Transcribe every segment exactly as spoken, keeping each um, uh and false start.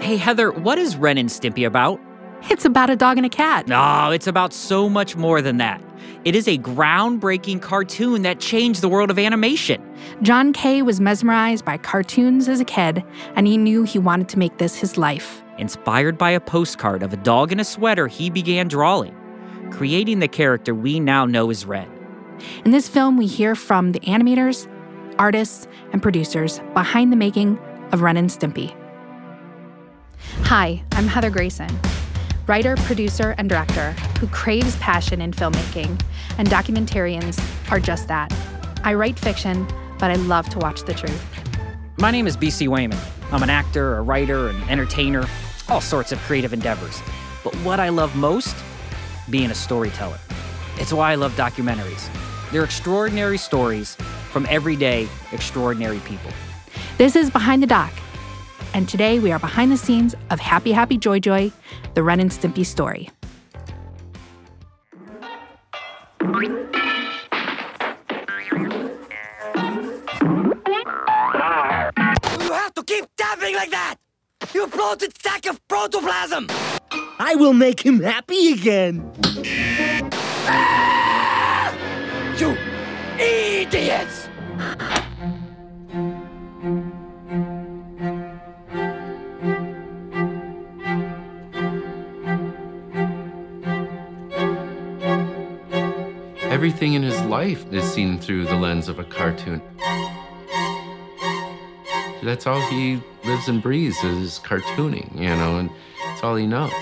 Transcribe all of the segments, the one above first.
Hey, Heather, what is Ren and Stimpy about? It's about a dog and a cat. No, it's about so much more than that. It is a groundbreaking cartoon that changed the world of animation. John Kay was mesmerized by cartoons as a kid, and he knew he wanted to make this his life. Inspired by a postcard of a dog in a sweater, he began drawing, creating the character we now know as Ren. In this film, we hear from the animators, artists, and producers behind the making of Ren and Stimpy. Hi, I'm Heather Grayson, writer, producer, and director who craves passion in filmmaking, and documentarians are just that. I write fiction, but I love to watch the truth. My name is B C Wayman. I'm an actor, a writer, an entertainer, all sorts of creative endeavors. But what I love most? Being a storyteller. It's why I love documentaries. They're extraordinary stories from everyday, extraordinary people. This is Behind the Doc, and today we are behind the scenes of Happy Happy Joy Joy, the Ren and Stimpy story. You have to keep tapping like that! You bloated sack of protoplasm! I will make him happy again! Ah! You idiots! Everything in his life is seen through the lens of a cartoon. That's all he lives and breathes is cartooning, you know, and it's all he knows.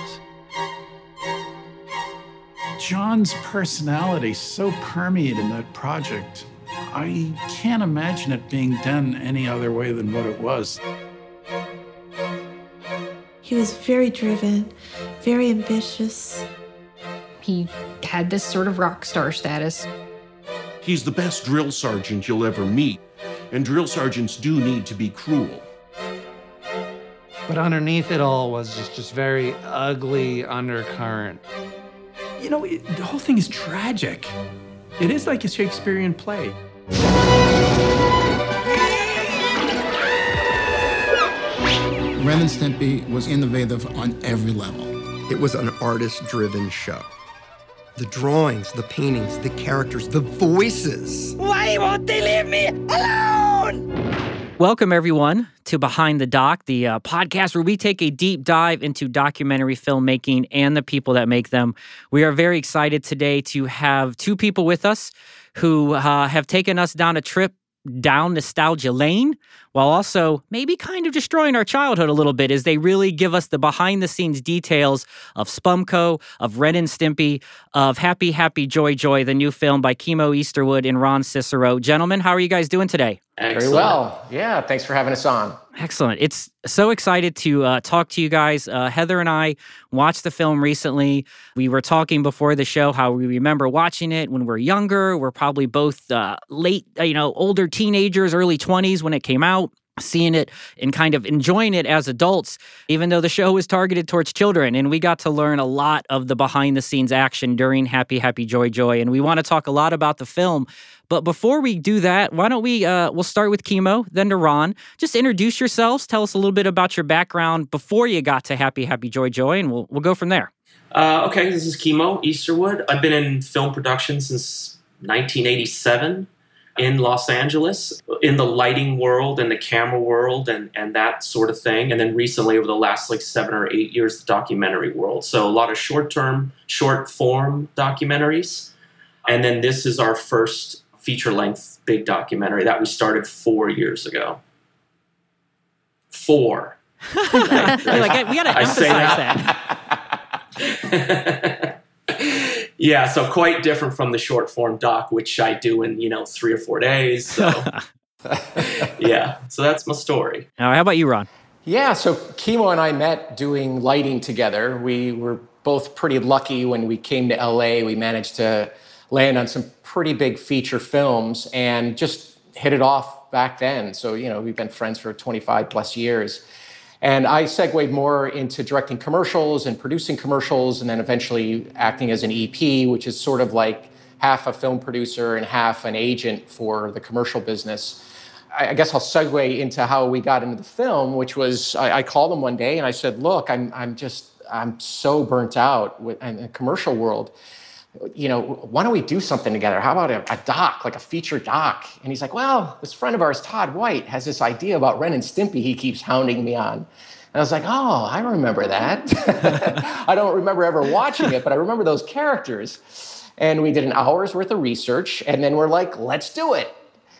John's personality so permeated that project. I can't imagine it being done any other way than what it was. He was very driven, very ambitious. He had this sort of rock star status. He's the best drill sergeant you'll ever meet, and drill sergeants do need to be cruel. But underneath it all was just, just very ugly undercurrent. You know, it, the whole thing is tragic. It is like a Shakespearean play. Ren and Stimpy was innovative on every level. It was an artist-driven show. The drawings, the paintings, the characters, the voices. Why won't they leave me alone? Welcome, everyone, to Behind the Doc, the uh, podcast where we take a deep dive into documentary filmmaking and the people that make them. We are very excited today to have two people with us who uh, have taken us down a trip down nostalgia lane, while also maybe kind of destroying our childhood a little bit as they really give us the behind-the-scenes details of Spumco, of Ren and Stimpy, of Happy Happy Joy Joy, the new film by Kimo Easterwood and Ron Cicero. Gentlemen, how are you guys doing today? Excellent. Very well. Yeah, thanks for having us on. Excellent. It's so excited to uh, talk to you guys. Uh, Heather and I watched the film recently. We were talking before the show how we remember watching it when we were younger. We're probably both uh, late, you know, older teenagers, early twenties when it came out. Seeing it and kind of enjoying it as adults, even though the show was targeted towards children. And we got to learn a lot of the behind-the-scenes action during Happy Happy Joy Joy. And we want to talk a lot about the film. But before we do that, why don't we, uh, we'll start with Kimo, then to Ron. Just introduce yourselves. Tell us a little bit about your background before you got to Happy Happy Joy Joy, and we'll, we'll go from there. Uh, okay, this is Kimo Easterwood. I've been in film production since nineteen eighty-seven. In Los Angeles, in the lighting world and the camera world and, and that sort of thing. And then recently, over the last like seven or eight years, the documentary world. So a lot of short-term, short-form documentaries. And then this is our first feature-length big documentary that we started four years ago. Four. I, I, like, we got to emphasize that. that. Yeah, so quite different from the short form doc, which I do in, you know, three or four days. So, yeah, so that's my story. Now, how about you, Ron? Yeah, so Kimo and I met doing lighting together. We were both pretty lucky when we came to L A. We managed to land on some pretty big feature films and just hit it off back then. So, you know, we've been friends for twenty-five plus years. And I segued more into directing commercials and producing commercials and then eventually acting as an E P, which is sort of like half a film producer and half an agent for the commercial business. I guess I'll segue into how we got into the film, which was I, I called him one day and I said, look, I'm I'm just, I'm so burnt out with, in the commercial world. You know, why don't we do something together? How about a, a doc, like a feature doc? And he's like, well, this friend of ours, Todd White, has this idea about Ren and Stimpy he keeps hounding me on. And I was like, oh, I remember that. I don't remember ever watching it, but I remember those characters. And we did an hour's worth of research, and then we're like, let's do it.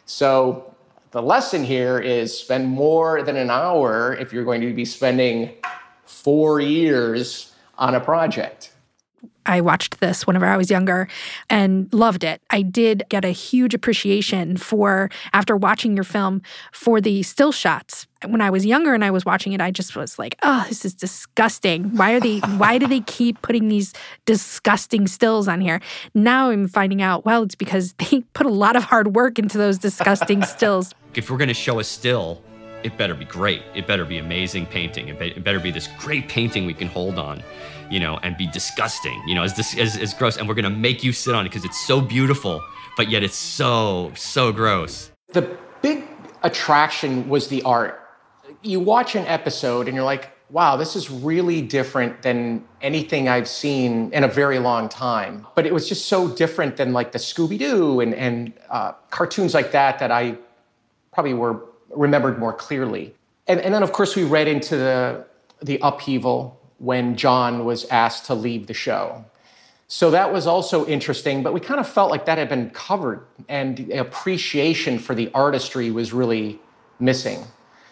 So the lesson here is spend more than an hour if you're going to be spending four years on a project. I watched this whenever I was younger and loved it. I did get a huge appreciation for, after watching your film, for the still shots. When I was younger and I was watching it, I just was like, oh, this is disgusting. Why are they, why do they keep putting these disgusting stills on here? Now I'm finding out, well, it's because they put a lot of hard work into those disgusting stills. If we're going to show a still, it better be great. It better be amazing painting. It, be, it better be this great painting we can hold on, you know, and be disgusting, you know, as, this, as, as gross. And we're going to make you sit on it because it's so beautiful, but yet it's so, so gross. The big attraction was the art. You watch an episode and you're like, wow, this is really different than anything I've seen in a very long time. But it was just so different than like the Scooby-Doo and, and uh, cartoons like that that I probably were remembered more clearly. And, and then, of course, we read into the, the upheaval when John was asked to leave the show. So that was also interesting, but we kind of felt like that had been covered and the appreciation for the artistry was really missing.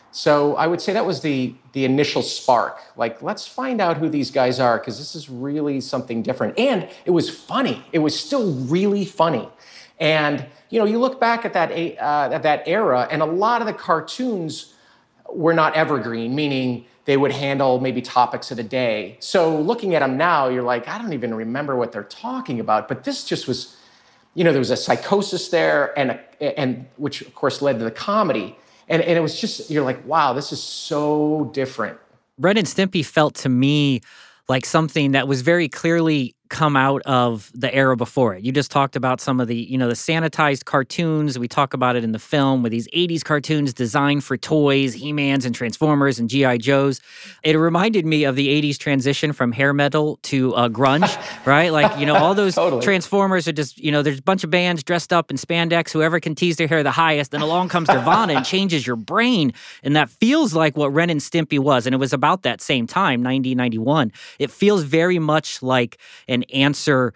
So I would say that was the, the initial spark. Like, let's find out who these guys are because this is really something different. And it was funny. It was still really funny. And, you know, you look back at that, uh, at that era, and a lot of the cartoons were not evergreen, meaning they would handle maybe topics of the day. So looking at them now, you're like, I don't even remember what they're talking about. But this just was, you know, there was a psychosis there, and a, and which, of course, led to the comedy. And, and it was just, you're like, wow, this is so different. Ren and Stimpy felt to me like something that was very clearly come out of the era before it. You just talked about some of the, you know, the sanitized cartoons. We talk about it in the film with these eighties cartoons designed for toys, He-Mans and Transformers and G I Joes. It reminded me of the eighties transition from hair metal to uh, grunge, right? Like, you know, all those totally. Transformers are just, you know, there's a bunch of bands dressed up in spandex, whoever can tease their hair the highest, and along comes Nirvana and changes your brain. And that feels like what Ren and Stimpy was. And it was about that same time, ninety, ninety-one. It feels very much like an answer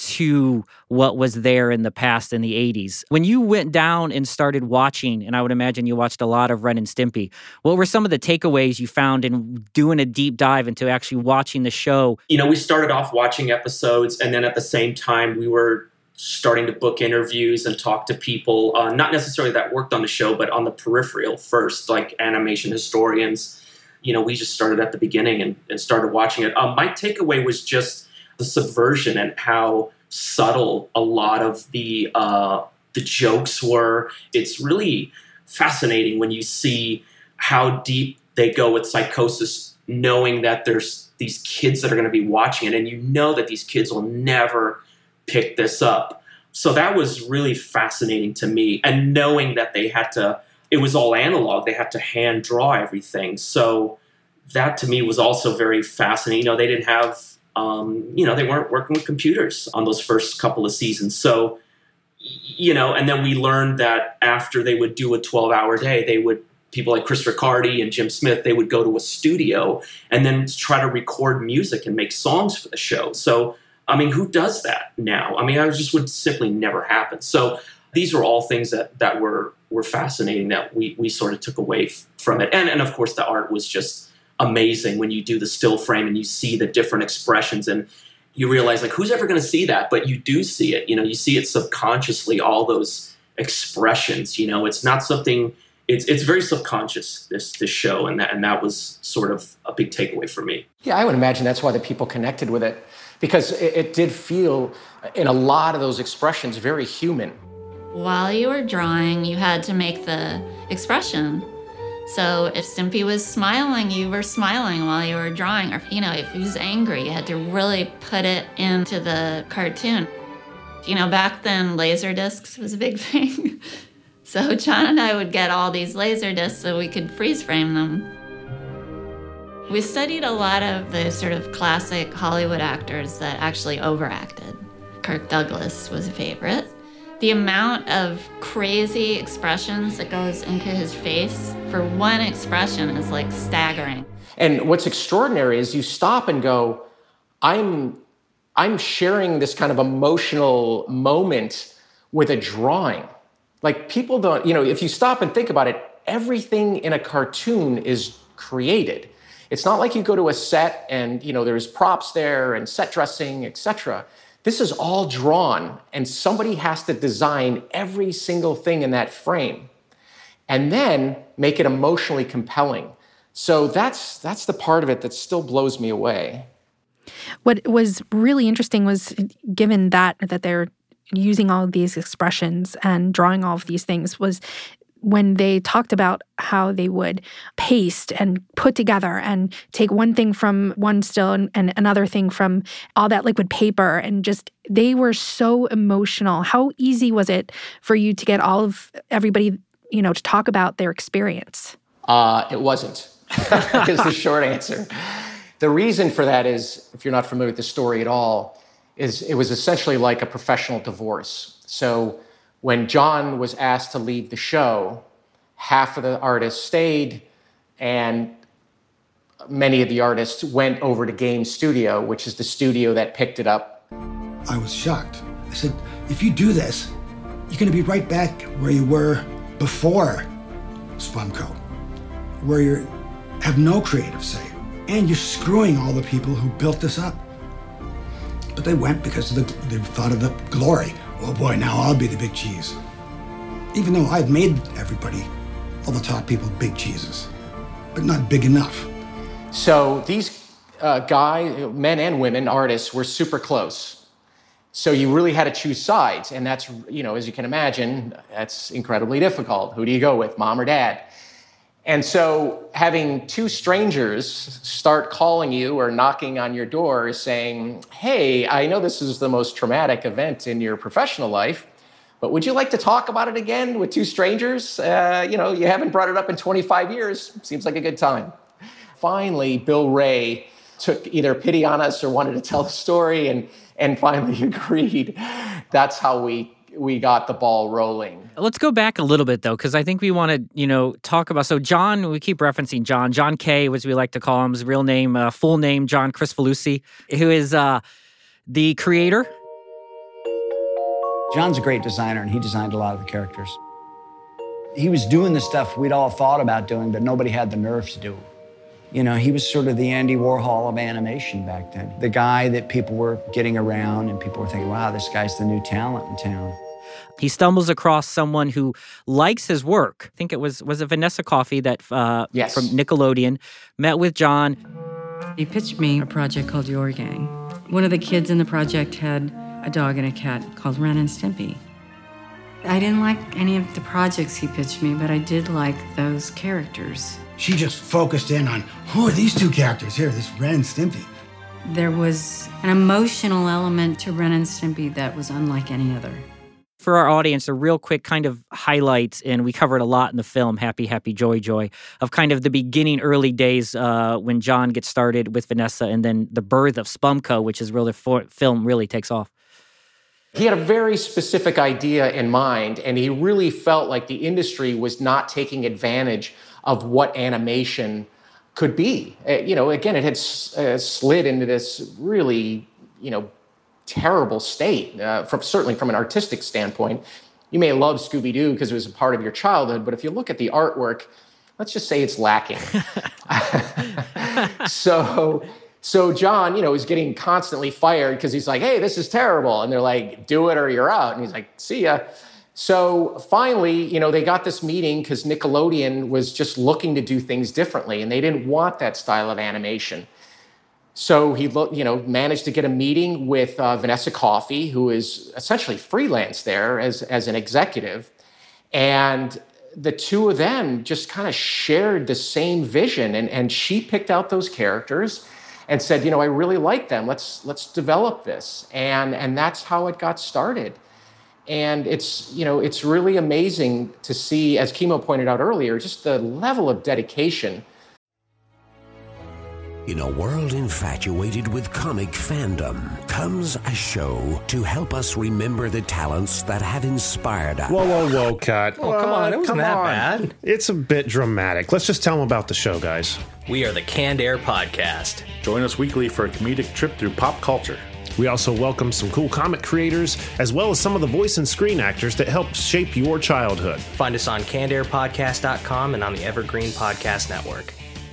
to what was there in the past in the eighties. When you went down and started watching, and I would imagine you watched a lot of Ren and Stimpy, what were some of the takeaways you found in doing a deep dive into actually watching the show? You know, we started off watching episodes, and then at the same time, we were starting to book interviews and talk to people, uh, not necessarily that worked on the show, but on the peripheral first, like animation historians. You know, we just started at the beginning and, and started watching it. Um, my takeaway was just the subversion and how subtle a lot of the uh, the jokes were. It's really fascinating when you see how deep they go with psychosis, knowing that there's these kids that are going to be watching it, and you know that these kids will never pick this up. So that was really fascinating to me, and knowing that they had to, it was all analog, they had to hand draw everything. So that to me was also very fascinating. You know, they didn't have Um, you know, they weren't working with computers on those first couple of seasons. So, you know, and then we learned that after they would do a twelve-hour day, they would, people like Chris Riccardi and Jim Smith, they would go to a studio and then try to record music and make songs for the show. So, I mean, who does that now? I mean, I just would simply never happen. So these were all things that, that were, were fascinating that we, we sort of took away f- from it. And, and of course, the art was just amazing when you do the still frame and you see the different expressions and you realize, like, who's ever going to see that? But you do see it. You know, you see it subconsciously, all those expressions. You know, it's not something, it's it's very subconscious, this this show, and that and that was sort of a big takeaway for me. Yeah, I would imagine that's why the people connected with it, because it, it did feel, in a lot of those expressions, very human. While you were drawing, you had to make the expression. So if Stimpy was smiling, you were smiling while you were drawing. Or, you know, if he was angry, you had to really put it into the cartoon. You know, back then, laser discs was a big thing. So John and I would get all these laser discs so we could freeze frame them. We studied a lot of the sort of classic Hollywood actors that actually overacted. Kirk Douglas was a favorite. The amount of crazy expressions that goes into his face for one expression is like staggering. And what's extraordinary is you stop and go, I'm, I'm sharing this kind of emotional moment with a drawing. Like people don't, you know, if you stop and think about it, everything in a cartoon is created. It's not like you go to a set and, you know, there's props there and set dressing, et cetera. This is all drawn, and somebody has to design every single thing in that frame and then make it emotionally compelling. So that's that's the part of it that still blows me away. What was really interesting was, given that that they're using all of these expressions and drawing all of these things, was when they talked about how they would paste and put together and take one thing from one still and, and another thing from all that liquid paper, and just, they were so emotional. How easy was it for you to get all of everybody, you know, to talk about their experience? Uh, it wasn't, is the short answer. The reason for that is, if you're not familiar with the story at all, is it was essentially like a professional divorce. So when John was asked to leave the show, half of the artists stayed, and many of the artists went over to Game Studio, which is the studio that picked it up. I was shocked. I said, if you do this, you're going to be right back where you were before Spumco, where you have no creative say, and you're screwing all the people who built this up. But they went because of the, they thought of the glory. Oh boy, now I'll be the big cheese. Even though I'd made everybody, all the top people, big cheeses, but not big enough. So these uh, guys, men and women, artists, were super close. So you really had to choose sides. And that's, you know, as you can imagine, that's incredibly difficult. Who do you go with, mom or dad? And so having two strangers start calling you or knocking on your door saying, hey, I know this is the most traumatic event in your professional life, but would you like to talk about it again with two strangers? Uh, you know, you haven't brought it up in twenty-five years. Seems like a good time. Finally, Bill Ray took either pity on us or wanted to tell the story, and, and finally agreed. That's how we we got the ball rolling. Let's go back a little bit, though, because I think we want to, you know, talk about, so John, we keep referencing John, John Kay, as we like to call him, his real name, uh, full name, John Kricfalusi, who is uh, the creator. John's a great designer, and he designed a lot of the characters. He was doing the stuff we'd all thought about doing, but nobody had the nerve to do. You know, he was sort of the Andy Warhol of animation back then. The guy that people were getting around, and people were thinking, wow, this guy's the new talent in town. He stumbles across someone who likes his work. I think it was, was it Vanessa Coffey that uh, yes. from Nickelodeon, met with John. He pitched me a project called Your Gang. One of the kids in the project had a dog and a cat called Ren and Stimpy. I didn't like any of the projects he pitched me, but I did like those characters. She just focused in on, who are these two characters here, this Ren and Stimpy? There was an emotional element to Ren and Stimpy that was unlike any other. For our audience, a real quick kind of highlights, and we covered a lot in the film, Happy, Happy, Joy, Joy, of kind of the beginning, early days uh, when John gets started with Vanessa, and then the birth of Spumco, which is where the for- film really takes off. He had a very specific idea in mind, and he really felt like the industry was not taking advantage of what animation could be. Uh, you know, again, it had uh, slid into this really, you know, terrible state, uh, from certainly from an artistic standpoint. You may love Scooby-Doo because it was a part of your childhood, but if you look at the artwork, let's just say it's lacking. so, so John, you know, is getting constantly fired because he's like, hey, this is terrible. And they're like, do it or you're out. And he's like, see ya. So finally, you know, they got this meeting because Nickelodeon was just looking to do things differently, and they didn't want that style of animation. So he, you know, managed to get a meeting with uh, Vanessa Coffey, who is essentially freelance there as, as an executive. And the two of them just kind of shared the same vision. And, and she picked out those characters and said, you know, I really like them. Let's, let's develop this. And, and that's how it got started. And it's, you know, it's really amazing to see, as Kimo pointed out earlier, just the level of dedication. In a world infatuated with comic fandom comes a show to help us remember the talents that have inspired us. Whoa, whoa, whoa, cut. Oh, come on, it wasn't Come that on. bad. It's a bit dramatic. Let's just tell them about the show, guys. We are the Canned Air Podcast. Join us weekly for a comedic trip through pop culture. We also welcome some cool comic creators, as well as some of the voice and screen actors that helped shape your childhood. Find us on canned air podcast dot com and on the Evergreen Podcast Network.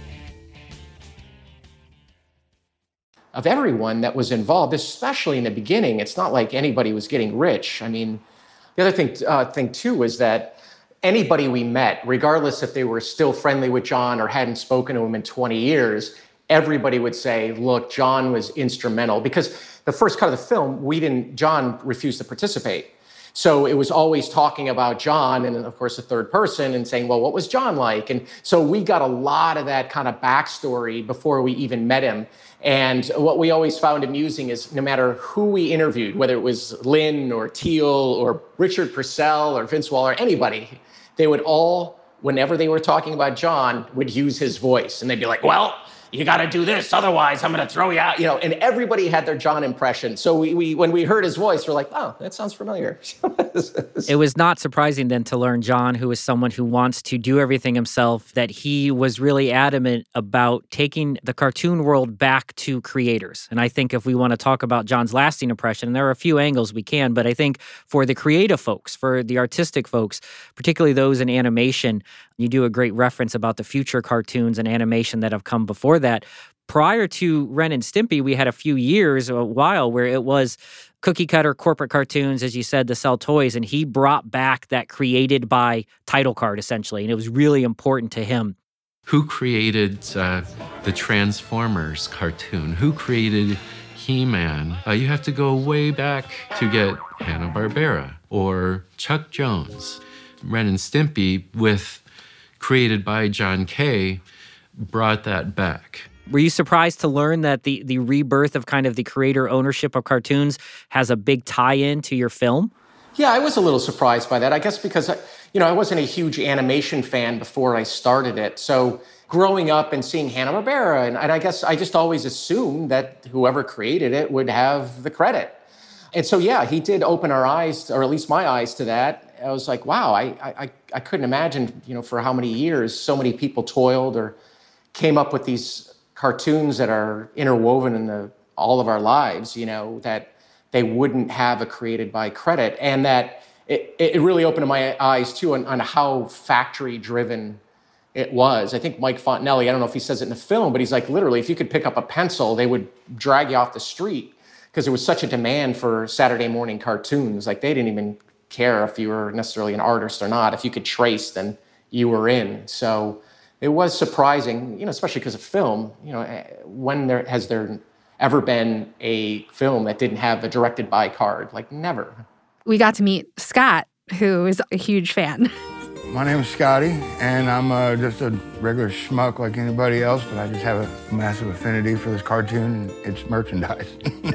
Of everyone that was involved, especially in the beginning, it's not like anybody was getting rich. I mean, the other thing, uh, thing too, is that anybody we met, regardless if they were still friendly with John or hadn't spoken to him in twenty years, everybody would say, look, John was instrumental. Because the first cut of the film, we didn't, John refused to participate. So it was always talking about John and, of course, the third person and saying, well, what was John like? And so we got a lot of that kind of backstory before we even met him. And what we always found amusing is no matter who we interviewed, whether it was Lynn or Teal or Richard Purcell or Vince Waller, anybody, they would all, whenever they were talking about John, would use his voice. And they'd be like, well, you got to do this, otherwise I'm going to throw you out. You know, and everybody had their John impression. So we, we when we heard his voice, we're like, oh, that sounds familiar. It was not surprising then to learn John, who is someone who wants to do everything himself, that he was really adamant about taking the cartoon world back to creators. And I think if we want to talk about John's lasting impression, and there are a few angles we can, but I think for the creative folks, for the artistic folks, particularly those in animation, you do a great reference about the future cartoons and animation that have come before that. Prior to Ren and Stimpy, we had a few years, a while, where it was cookie cutter corporate cartoons, as you said, to sell toys. And he brought back that created by title card, essentially. And it was really important to him. Who created uh, the Transformers cartoon? Who created He-Man? Uh, you have to go way back to get Hanna-Barbera or Chuck Jones. Ren and Stimpy, with created by John Kay, brought that back. Were you surprised to learn that the the rebirth of kind of the creator ownership of cartoons has a big tie-in to your film? Yeah, I was a little surprised by that. I guess because, you know, I wasn't a huge animation fan before I started it. So growing up and seeing Hanna-Barbera, and, and I guess I just always assumed that whoever created it would have the credit. And so, yeah, he did open our eyes, or at least my eyes, to that. I was like, wow, I, I, I couldn't imagine, you know, for how many years so many people toiled or came up with these cartoons that are interwoven in the, all of our lives, you know, that they wouldn't have a created by credit. And that it, it really opened my eyes, too, on, on how factory-driven it was. I think Mike Fontenelli, I don't know if he says it in the film, but he's like, literally, if you could pick up a pencil, they would drag you off the street because there was such a demand for Saturday morning cartoons. Like, they didn't even care if you were necessarily an artist or not. If you could trace, then you were in. So it was surprising, you know, especially because of film. You know, when there has there ever been a film that didn't have a directed by card? Like, never. We got to meet Scott, who is a huge fan. My name is Scotty, and I'm uh, just a regular schmuck like anybody else, but I just have a massive affinity for this cartoon and its merchandise.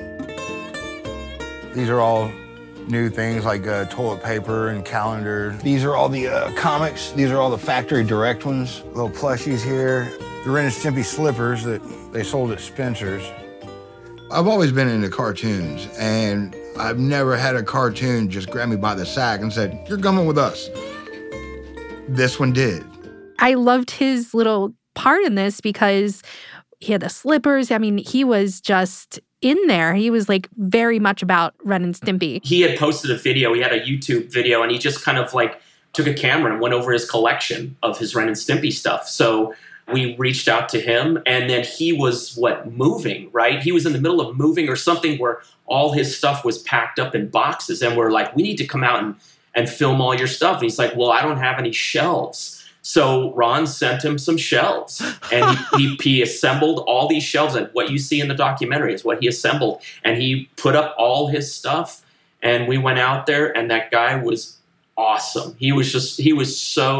These are all new things like uh, toilet paper and calendars. These are all the uh, comics. These are all the factory direct ones. Little plushies here. The Ren and Stimpy slippers that they sold at Spencer's. I've always been into cartoons, and I've never had a cartoon just grab me by the sack and said, "You're coming with us." This one did. I loved his little part in this because he had the slippers. I mean, he was just in there. He was like very much about Ren and Stimpy. He had posted a video. He had a YouTube video, and he just kind of like took a camera and went over his collection of his Ren and Stimpy stuff. So we reached out to him, and then he was, what, moving, right? He was in the middle of moving or something where all his stuff was packed up in boxes, and we're like, we need to come out and, and film all your stuff. And he's like, well, I don't have any shelves. So Ron sent him some shelves, and he, he, he assembled all these shelves. And what you see in the documentary is what he assembled. And he put up all his stuff, and we went out there, and that guy was awesome. He was just, he was so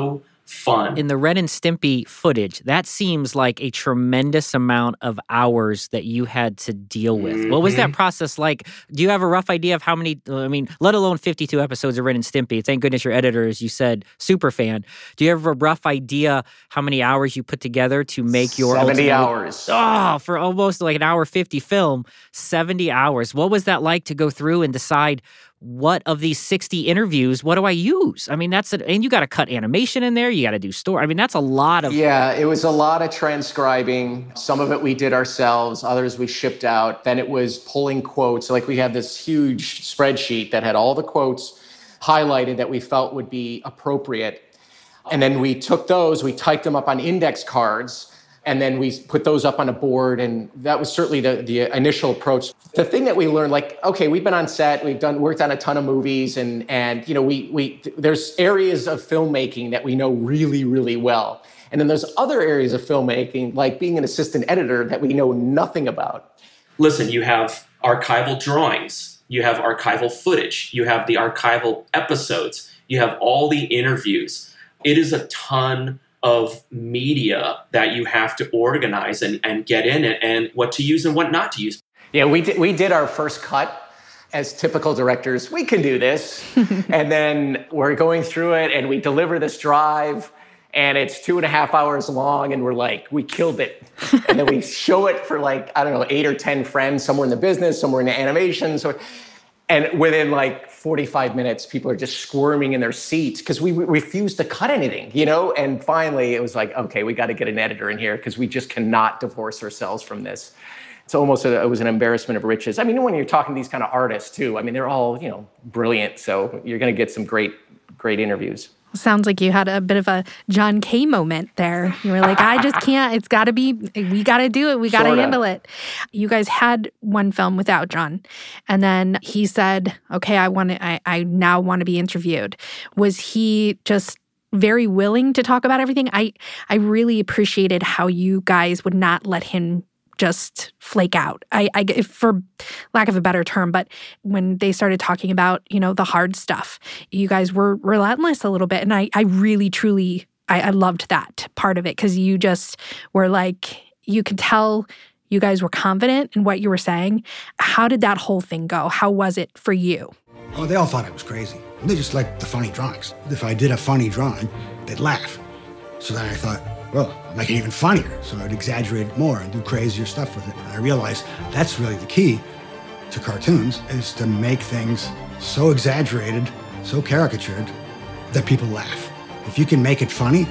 fun. In the Ren and Stimpy footage, that seems like a tremendous amount of hours that you had to deal with. Mm-hmm. What was that process like? Do you have a rough idea of how many, I mean, let alone fifty-two episodes of Ren and Stimpy? Thank goodness your editor, as you said, super fan. Do you have a rough idea how many hours you put together to make your seventy ultimate, hours. Oh, for almost like an hour fifty film, seventy hours. What was that like to go through and decide what of these sixty interviews, what do I use? I mean, that's, a, and you got to cut animation in there. You got to do story. I mean, that's a lot of. Yeah, it was a lot of transcribing. Some of it we did ourselves. Others we shipped out. Then it was pulling quotes. Like we had this huge spreadsheet that had all the quotes highlighted that we felt would be appropriate. And then we took those, we typed them up on index cards, and then we put those up on a board, and that was certainly the, the initial approach. The thing that we learned, like, okay, we've been on set, we've done worked on a ton of movies, and and you know, we we there's areas of filmmaking that we know really, really well. And then there's other areas of filmmaking, like being an assistant editor, that we know nothing about. Listen, you have archival drawings, you have archival footage, you have the archival episodes, you have all the interviews. It is a ton of media that you have to organize and, and get in it, and what to use and what not to use. Yeah, we did, we did our first cut as typical directors. We can do this. And then we're going through it, and we deliver this drive, and it's two and a half hours long, and we're like, we killed it. And then we show it for like, I don't know, eight or ten friends, somewhere in the business, somewhere in the animation. So, and within like forty-five minutes, people are just squirming in their seats because we, we refused to cut anything, you know? And finally, it was like, okay, we got to get an editor in here because we just cannot divorce ourselves from this. It's almost, a, it was an embarrassment of riches. I mean, when you're talking to these kind of artists too, I mean, they're all, you know, brilliant. So you're going to get some great, great interviews. Sounds like you had a bit of a John Kay moment there. You were like, I just can't. It's got to be, we got to do it. We got to handle it. You guys had one film without John. And then he said, okay, I want to, I, I now want to be interviewed. Was he just very willing to talk about everything? I, I really appreciated how you guys would not let him just flake out. I, I, for lack of a better term, but when they started talking about, you know, the hard stuff, you guys were relentless a little bit. And I, I really, truly, I, I loved that part of it because you just were like, you could tell you guys were confident in what you were saying. How did that whole thing go? How was it for you? Oh, they all thought I was crazy. They just liked the funny drawings. If I did a funny drawing, they'd laugh. So then I thought, well, I'll make it even funnier. So I'd exaggerate it more and do crazier stuff with it. And I realized that's really the key to cartoons, is to make things so exaggerated, so caricatured, that people laugh. If you can make it funny,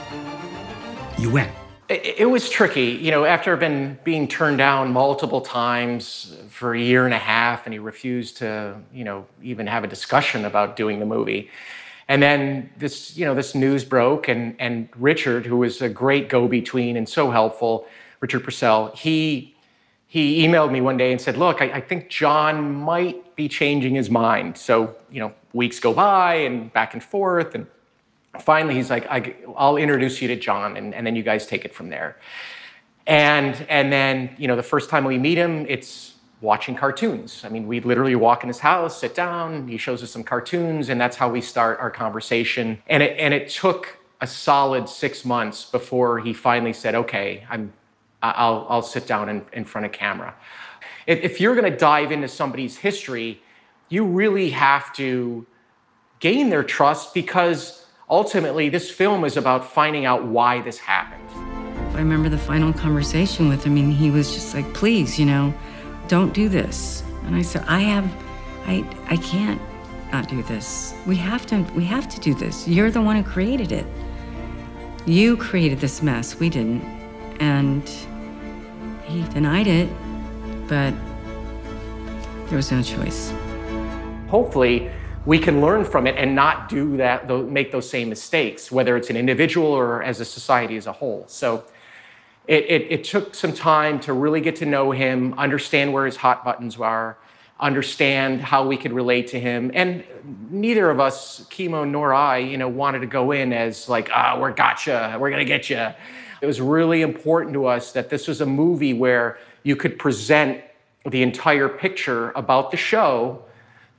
you win. It, it was tricky. You know, after been being turned down multiple times for a year and a half, and he refused to, you know, even have a discussion about doing the movie. And then this, you know, this news broke, and and Richard, who was a great go-between and so helpful, Richard Purcell, he he emailed me one day and said, look, I, I think John might be changing his mind. So, you know, weeks go by and back and forth, and finally he's like, I, I'll introduce you to John, and, and then you guys take it from there. And and then, you know, the first time we meet him, it's watching cartoons. I mean, we literally walk in his house, sit down, he shows us some cartoons, and that's how we start our conversation. And it and it took a solid six months before he finally said, okay, I'm, I'll, I'll sit down in, in front of camera. If, if you're gonna dive into somebody's history, you really have to gain their trust, because ultimately this film is about finding out why this happened. I remember the final conversation with him, and he was just like, please, you know, don't do this. And I said, I have, I, I can't not do this. We have to, we have to do this. You're the one who created it. You created this mess, we didn't. And he denied it, but there was no choice. Hopefully, we can learn from it and not do that, make those same mistakes, whether it's an individual or as a society as a whole. So it, it, it took some time to really get to know him, understand where his hot buttons are, understand how we could relate to him. And neither of us, Kimo nor I, you know, wanted to go in as like, ah, oh, we're gotcha, we're gonna get you. It was really important to us that this was a movie where you could present the entire picture about the show,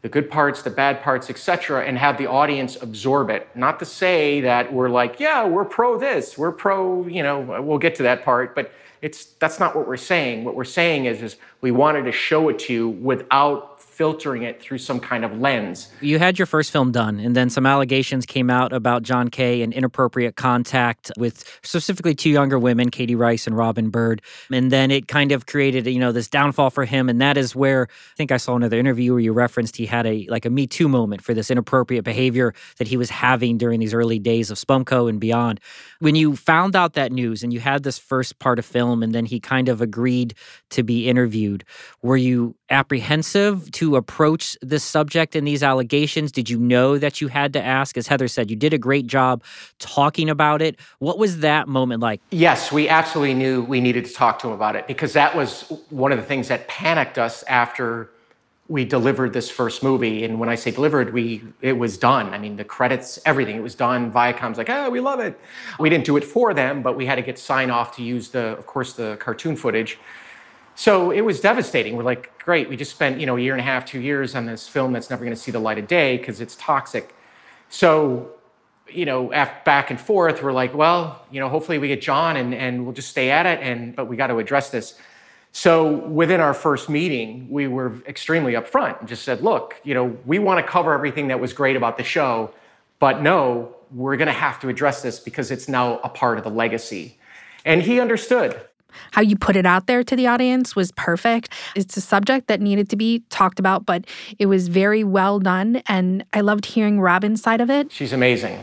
the good parts, the bad parts, et cetera, and have the audience absorb it. Not to say that we're like, yeah, we're pro this, we're pro, you know, we'll get to that part, but it's that's not what we're saying. What we're saying is, is we wanted to show it to you without filtering it through some kind of lens. You had your first film done, and then some allegations came out about John Kay and inappropriate contact with specifically two younger women, Katie Rice and Robin Bird. And then it kind of created, you know, this downfall for him. And that is where I think I saw another interview where you referenced he had a like a Me Too moment for this inappropriate behavior that he was having during these early days of Spumco and beyond. When you found out that news and you had this first part of film, and then he kind of agreed to be interviewed, were you apprehensive to approach this subject and these allegations? Did you know that you had to ask? As Heather said, you did a great job talking about it. What was that moment like? Yes, we absolutely knew we needed to talk to him about it, because that was one of the things that panicked us after we delivered this first movie. And when I say delivered, we it was done. I mean, the credits, everything, it was done. Viacom's like, oh, we love it. We didn't do it for them, but we had to get sign off to use the, of course, the cartoon footage. So it was devastating. We're like, great, we just spent, you know, a year and a half, two years on this film that's never going to see the light of day because it's toxic. So, you know, after, back and forth, we're like, well, you know, hopefully we get John and, and we'll just stay at it, and but we got to address this. So within our first meeting, we were extremely upfront and just said, look, you know, we want to cover everything that was great about the show, but no, we're going to have to address this because it's now a part of the legacy. And he understood. How you put it out there to the audience was perfect. It's a subject that needed to be talked about, but it was very well done. And I loved hearing Robin's side of it. She's amazing.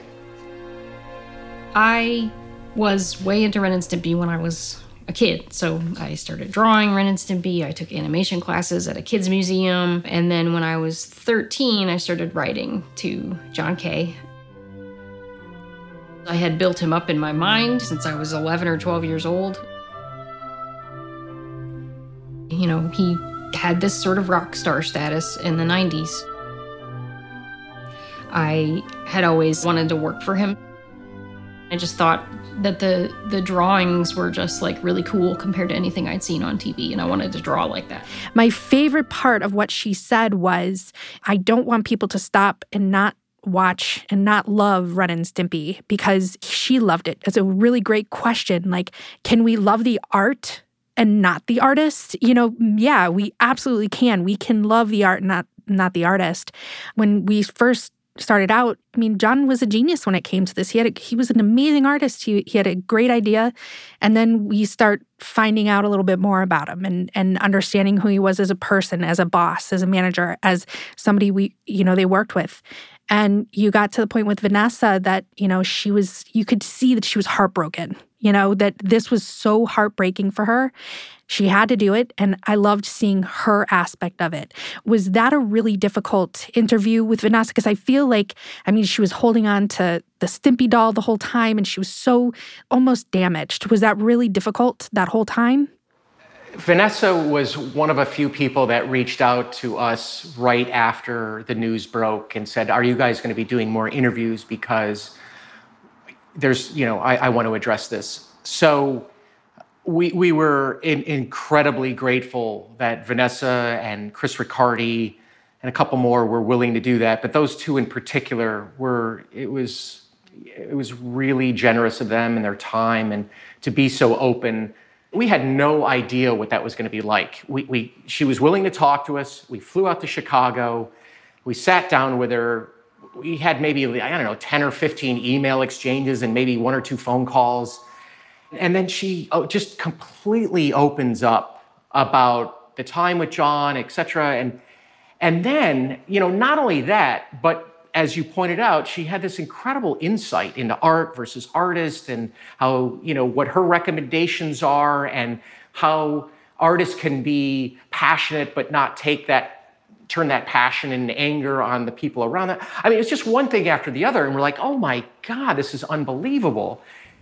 I was way into Ren and Stimpy when I was a kid. So I started drawing Ren and Stimpy. I took animation classes at a kids museum. And then when I was thirteen, I started writing to John Kay. I had built him up in my mind since I was eleven or twelve years old. You know, he had this sort of rock star status in the nineties. I had always wanted to work for him. I just thought that the the drawings were just like really cool compared to anything I'd seen on T V, and I wanted to draw like that. My favorite part of what she said was, I don't want people to stop and not watch and not love Ren and Stimpy, because she loved it. It's a really great question. Like, can we love the art and not the artist? You know, yeah, we absolutely can. We can love the art, not not the artist. When we first started out, I mean, John was a genius when it came to this. He had a, he was an amazing artist. He he had a great idea, and then we start finding out a little bit more about him and and understanding who he was as a person, as a boss, as a manager, as somebody we you know they worked with. And you got to the point with Vanessa that, you know, she was, you could see that she was heartbroken, you know, that this was so heartbreaking for her. She had to do it, and I loved seeing her aspect of it. Was that a really difficult interview with Vanessa? Because I feel like, I mean, she was holding on to the Stimpy doll the whole time, and she was so almost damaged. Was that really difficult that whole time? Vanessa was one of a few people that reached out to us right after the news broke and said, are you guys going to be doing more interviews? Because there's, you know, I, I want to address this. So we we were in, incredibly grateful that Vanessa and Chris Riccardi and a couple more were willing to do that. But those two in particular were, it was, it was really generous of them and their time, and to be so open. We had no idea what that was going to be like. We, we, she was willing to talk to us. We flew out to Chicago. We sat down with her. We had maybe, I don't know, ten or fifteen email exchanges and maybe one or two phone calls. And then she oh, just completely opens up about the time with John, et cetera. And, and then, you know, not only that, but as you pointed out, she had this incredible insight into art versus artist, and how, you know, what her recommendations are, and how artists can be passionate but not take that, turn that passion into anger on the people around them. I mean, it's just one thing after the other, and we're like, oh my God, this is unbelievable.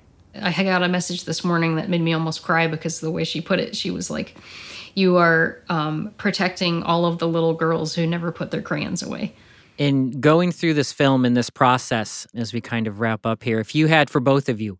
I got a message this morning that made me almost cry, because the way she put it, she was like, you are um, protecting all of the little girls who never put their crayons away. In going through this film and this process, as we kind of wrap up here, if you had, for both of you,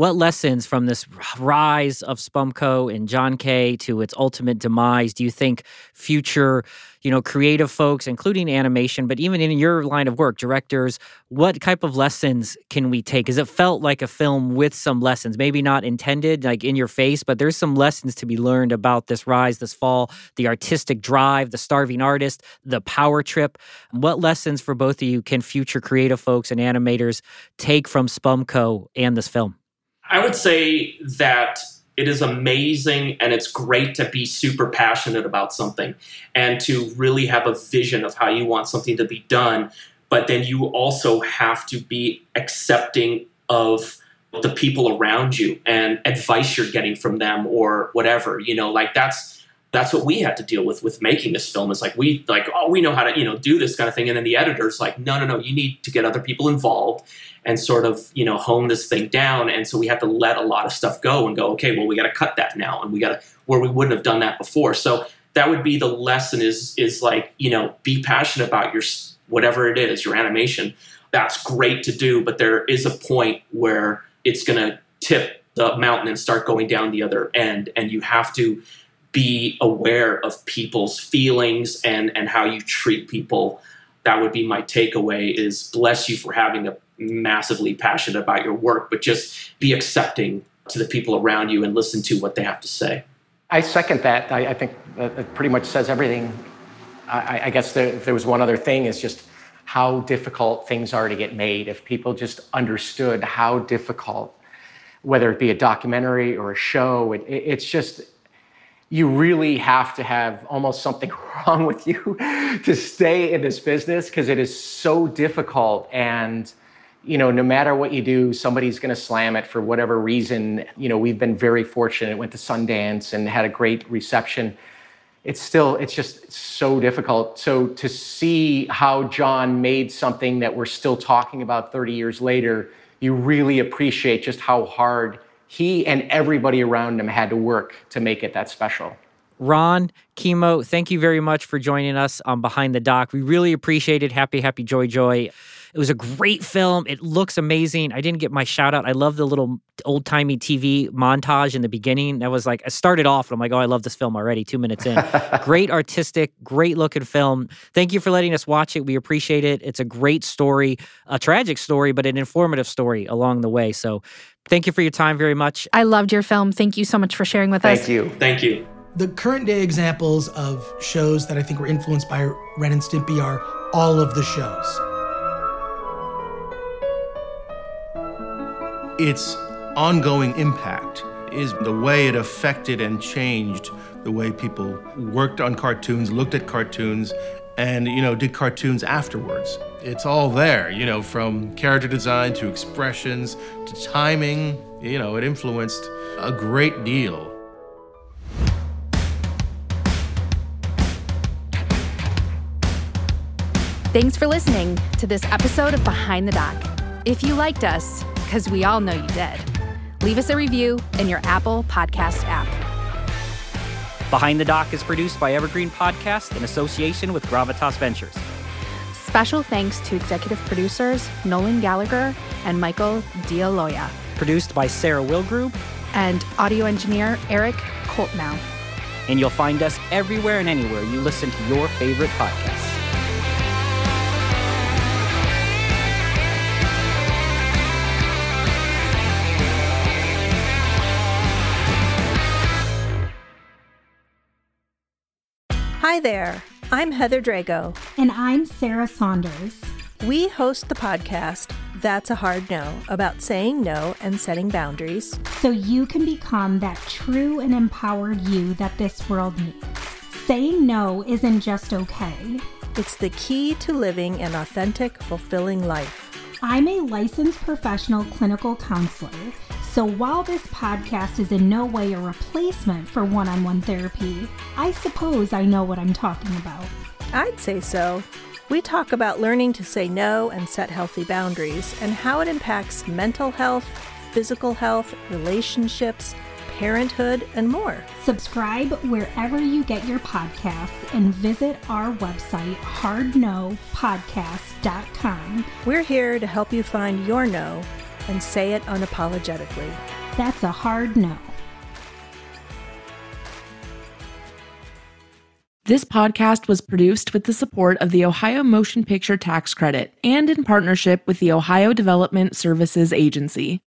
what lessons from this rise of Spumco and John K. to its ultimate demise do you think future, you know, creative folks, including animation, but even in your line of work, directors, what type of lessons can we take? Because it felt like a film with some lessons, maybe not intended, like in your face, but there's some lessons to be learned about this rise, this fall, the artistic drive, the starving artist, the power trip. What lessons for both of you can future creative folks and animators take from Spumco and this film? I would say that it is amazing and it's great to be super passionate about something and to really have a vision of how you want something to be done. But then you also have to be accepting of the people around you and advice you're getting from them or whatever, you know, like that's that's what we had to deal with with making this film. It's like we like, oh, we know how to, you know, do this kind of thing. And then the editor's like, no, no, no, you need to get other people involved and sort of, you know, hone this thing down. And so we had to let a lot of stuff go and go, okay, well, we got to cut that now. And we got to, where we wouldn't have done that before. So that would be the lesson is, is like, you know, be passionate about your, whatever it is, your animation. That's great to do. But there is a point where it's going to tip the mountain and start going down the other end. And you have to be aware of people's feelings and, and how you treat people. That would be my takeaway is bless you for having a massively passionate about your work, but just be accepting to the people around you and listen to what they have to say. I second that. I, I think that it pretty much says everything. I, I guess there, if there was one other thing is just how difficult things are to get made. If people just understood how difficult, whether it be a documentary or a show, it, it, it's just, you really have to have almost something wrong with you to stay in this business because it is so difficult. And, you know, no matter what you do, somebody's going to slam it for whatever reason. You know, we've been very fortunate, went to Sundance and had a great reception. It's still, it's just so difficult. So to see how John made something that we're still talking about thirty years later, you really appreciate just how hard he and everybody around him had to work to make it that special. Ron, Kimo, thank you very much for joining us on Behind the Doc. We really appreciate it. Happy, happy, joy, joy. It was a great film. It looks amazing. I didn't get my shout out. I love the little old-timey T V montage in the beginning. That was like, I started off and I'm like, oh, I love this film already, two minutes in. Great artistic, great looking film. Thank you for letting us watch it. We appreciate it. It's a great story, a tragic story, but an informative story along the way. So thank you for your time very much. I loved your film. Thank you so much for sharing with us. Thank you. Thank you. The current day examples of shows that I think were influenced by Ren and Stimpy are all of the shows. Its ongoing impact is the way it affected and changed the way people worked on cartoons, looked at cartoons, and, you know, did cartoons afterwards. It's all there, you know, from character design to expressions to timing. You know, it influenced a great deal. Thanks for listening to this episode of Behind the Doc. If you liked us, because we all know you did, leave us a review in your Apple Podcast app. Behind the Doc is produced by Evergreen Podcast in association with Gravitas Ventures. Special thanks to executive producers Nolan Gallagher and Michael D'Aloia. Produced by Sarah Wilgrube. And audio engineer Eric Koltnow. And you'll find us everywhere and anywhere you listen to your favorite podcasts. Hi there, I'm Heather Drago. And I'm Sarah Saunders. We host the podcast, That's a Hard No, about saying no and setting boundaries. So you can become that true and empowered you that this world needs. Saying no isn't just okay. It's the key to living an authentic, fulfilling life. I'm a licensed professional clinical counselor. So while this podcast is in no way a replacement for one-on-one therapy, I suppose I know what I'm talking about. I'd say so. We talk about learning to say no and set healthy boundaries and how it impacts mental health, physical health, relationships, parenthood, and more. Subscribe wherever you get your podcasts and visit our website, hard no podcast dot com. We're here to help you find your no and say it unapologetically. That's a hard no. This podcast was produced with the support of the Ohio Motion Picture Tax Credit and in partnership with the Ohio Development Services Agency.